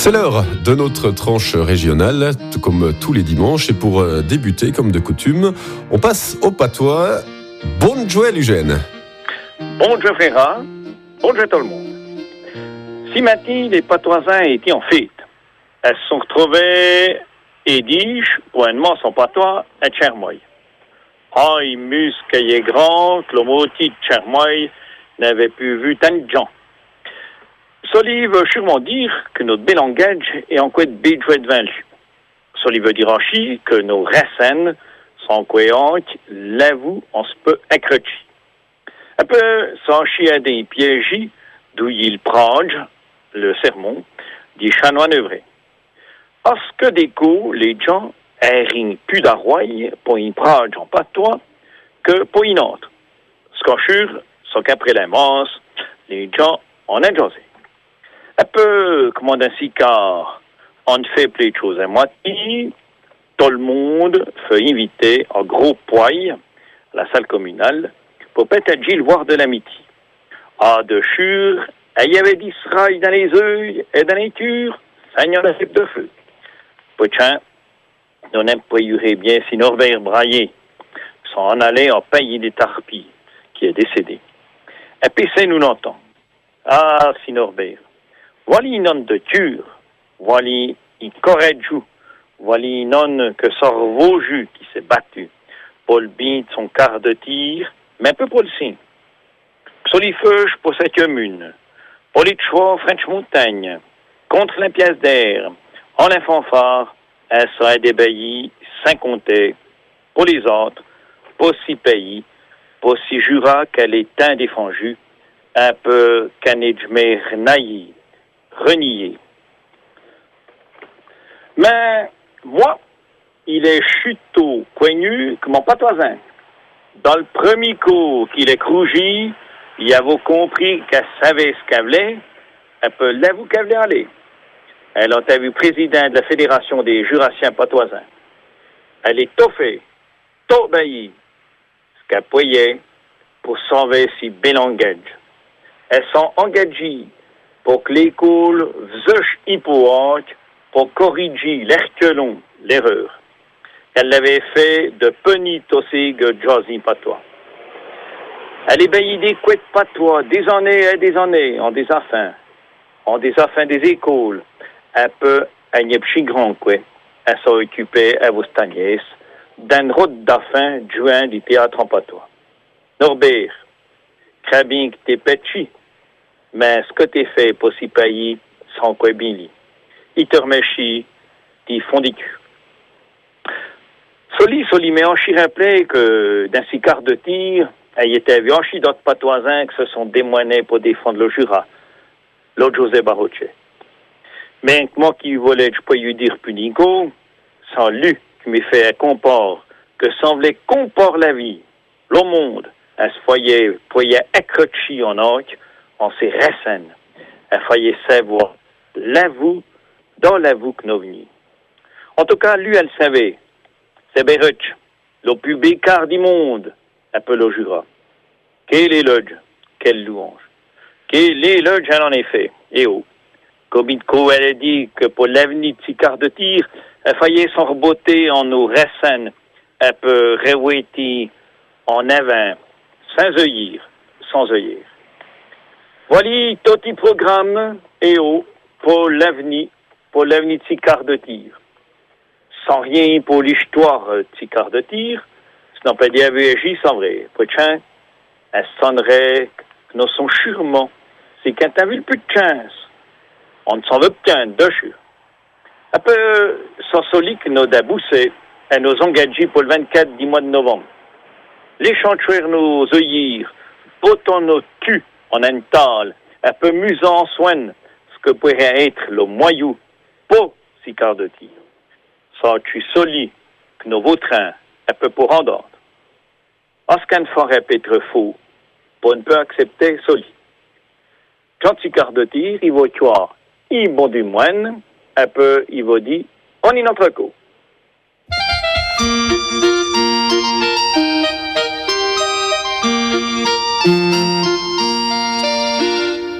C'est l'heure de notre tranche régionale, comme tous les dimanches. Et pour débuter, comme de coutume, on passe au patois. Bonjour Eugène. Bonjour Ferrat, bonjour tout le monde. Si matin, les patoisins étaient en fête. Elles se sont retrouvées et diche, pour un son patois, à Tchermoy. Ah, il musque qu'il est grand, que le moti de Tchermoy n'avait plus vu tant de gens. Cela veut sûrement dire que notre bel langage est en quoi de béjouet devant lui. Cela veut dire aussi que nos racines sont cohérentes, l'avoue, on se peut accrocher. Un peu sans chier des pièges d'où il prend le sermon des chanois neuvrés. Parce que des coups, les gens n'ont plus d'arroï pour y prendre en patois que pour une autre. Ce qu'on jure, c'est qu'après la masse, les gens en ont jasé. Un peu comme dans ce cas, on fait plein de choses à moitié. Tout le monde fait inviter en gros poil à la salle communale pour peut-être voir de l'amitié. Ah, de sûr, il y avait d'Israël dans les œufs et dans les tures, ça n'y en a fait de feu. Putain, on n'aime pas y bien si Norbert Braillé s'en allait en pays des tarpilles, qui est décédé. Et puis c'est nous l'entend. Ah, si Norbert. Voilà non de ture, voilà il corrège, voilà non que sort vos jus qui s'est battu pour le bien de son quart de tir, mais un peu pour le signe. Sur les feuilles pour cette commune, pour les choix French Montagne, contre la pièce d'air, en la fanfare, elle serait débaillie sans compter, pour les autres, pour six pays, pour six jura qu'elle est indéfendue, un peu canedjmer naïve. Renié. Mais, moi, il est chuteau, connu que mon patoisin. Dans le premier coup qu'il est crougi, il a compris qu'elle savait ce qu'elle voulait, elle peut l'avouer qu'elle voulait aller. Elle a vu président de la Fédération des Jurassiens patoisins. Elle est toffée, baillie, ce qu'elle pouvait pour sauver si bel langage. Elles sont engagées pour que l'école veuche hypoante pour corriger l'erreur. Elle l'avait fait de penitosig Josie patois. Elle ébaillit des couettes patois des années et des années en des affins des écoles, un peu à Niepchi grand quoi. Elle s'est occupée à vos stagnès d'un route d'affin juin du théâtre en patois. Norbert, crabin que t'es petit. Mais ce que tu fait pour ces pays, sans quoi bien li. Il te remercie, t'y font du cul. Soli, mais en chi rappelé que dans ces quarts de tir, il était vu en chi d'autres patoisins qui se sont démoinés pour défendre le Jura. L'autre José Barroche. Mais moi qui voulais, je peux lui dire punico, sans lui qui me fait un comport, que semblait comport la vie, le monde, à ce foyer, pour y accrocher en orque, en ses racines. Elle fallait savoir l'avoue dans l'avoue que nous venions. En tout cas, lui, elle savait. C'est Beruch, le plus bécard du monde, appelle le Jura. Quel éloge, quelle louange. Quel éloge, elle en effet. Et oh, comme elle a dit que pour l'avenir de ces quarts de tir, elle fallait s'en rebotter en nos racines, un peu réouéti en avant, sans œillir. Voilà tout le programme et pour l'avenir de ces quarts de tir. Sans rien pour l'histoire de ces quarts de tir, ce n'est pas des AVJ sans vrai. Prochain, elle sonnerait que nous sommes sûrement, c'est quand t'as vu le plus de chance. On ne s'en veut qu'un dessus. Un peu sans soli que nous daboussé et nous engagés pour le 24 du mois de novembre. Les chanteurs nous œillir, potons nos culs en un tal, un peu musant en soin, ce que pourrait être le moyou pour ces quarts de tir. Ça tu soli que nos vautrins, un peu pour rendre. En ce qu'un ferait être faux, pour ne pas accepter soli. Quand ces quarts de tir, il va tuer, il va du moine, un peu, il va dire, on y notre coup.